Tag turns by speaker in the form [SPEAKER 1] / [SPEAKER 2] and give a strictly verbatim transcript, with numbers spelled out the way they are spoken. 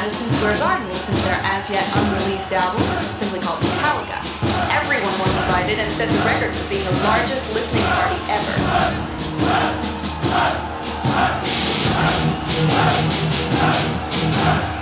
[SPEAKER 1] Madison Square Garden listen to their as yet unreleased album, simply called Metallica. Everyone was invited and set the record for being the largest listening party ever.